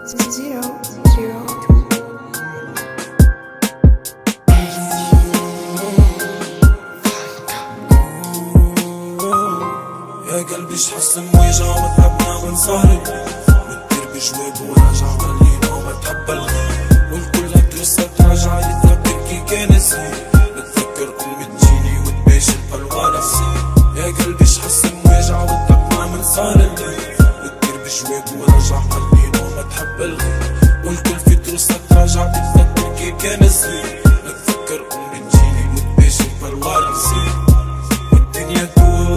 يا قلبي شحس مويجة وتعبنا من سهري بتطير بجواب وراجع خلينا وما تحب الغير والكل هترسى تراجع يتذكر كي كان صغير بتذكر أمي تجيني وتباشر بالوالد يا قلبي شحس مويجة وتعبنا من سهري بتطير بجواب وراجع خلينا وما تحب الغير والكل في ترسى تراجع يتذكر كي كان صغير بتذكر أمي تجيني وتباشر بالوالد والدنيا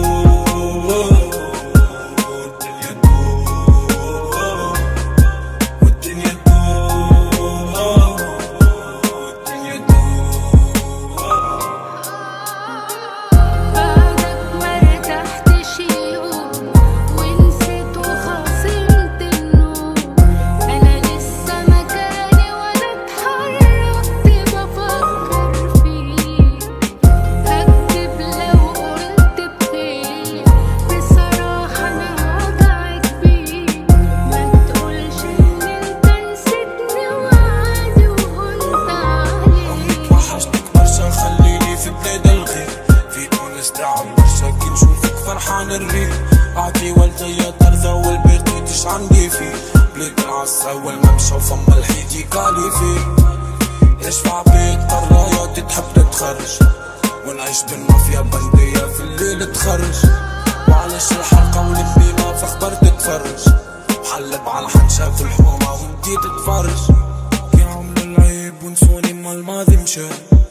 فرحان الريف أعطي والدي طرزة والبيت ميتش عندي فيه بلاد العصا والممشى وفم الحيتي كالي فيه يشفع بيت الرايات تحب تتخرج ونعيش بالمافيا بندية في الليل تخرج وعلاش الحلقة والبيمة في اخبار تتفرج وحلب على الحنشة في الحومة وانتي تتفرج كي عملوا العيب ونسوني ما الماضي مشى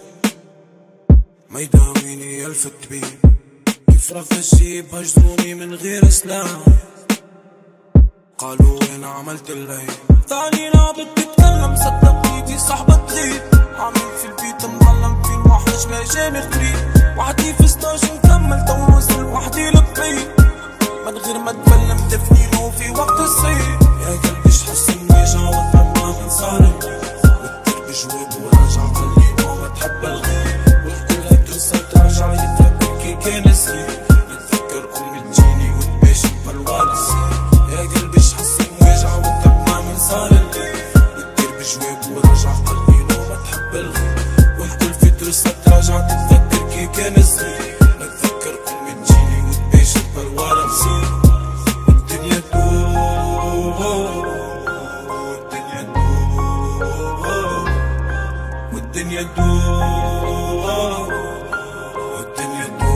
ما يداويني يلفت بيه فرق الجيب هجروني من غير سلام قالوا وين عملت الليل ثاني نابت تتكلم صدقنيتي صاحبة تغيب عامل في البيت مظلم في المحرج ما جاني قريب وحدي في ستاج نكمل تو نوصل وحدي للطريق من غير ما تكلم تفنينه في وقت الصيف يا قلبي شحس مويجة وتعبنا من صارم بتطير بجواب وراجع خلينا وما تحب الغير والكل هترسى تراجع يتذكر كي كان صغير والكل في ترسى تراجع تتذكر كي كان صغير بتذكر أمي تجيني وتباشر بالورا نصير والدنيا تدور والدنيا تدور والدنيا تدور والدنيا تدور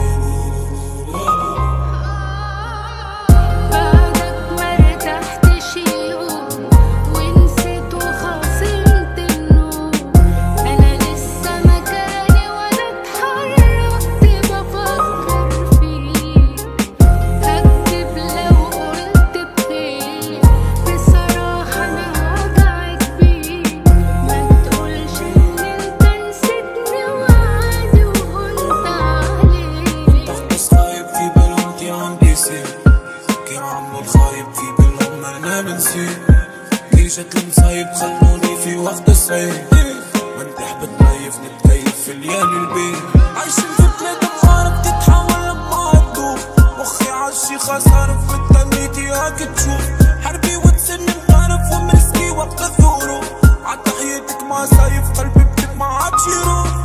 كي عمو الخايب في بالهم ما بنسيب كي جت المصايب خلوني في وقت الصيف منتح بتريف نتكيف في ليالي البيت عايشين في بلاد مغارب تتحول لما تدوب مخي عالشي خسارف متنيتي هاك تشوف حربي وتسني مغارب ومرسكي وقت الظروف عالتحياتك ما سايف قلبي بكت ما عادش يروح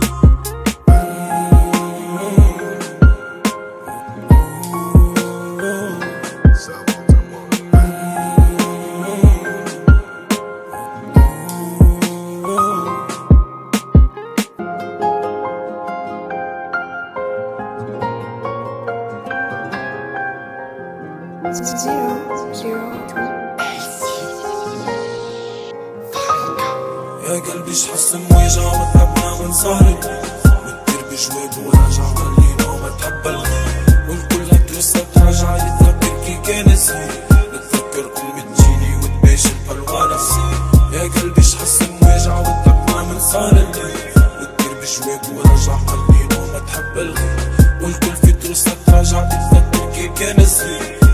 يا قلبي شحس مويجة وتعبنا من سهري بتطير بجواب وراجع خلينا وما تحب الغير والكل هترسى تراجع يتذكر كي كان صغير بتذكر أمي تجيني وتباشر بالورا يا قلبي شحس مويجة وتعبنا من سهري بتطير بجواب وراجع خلينا وما تحب الغير والكل في ترسى تراجع يتذكر كي كان صغير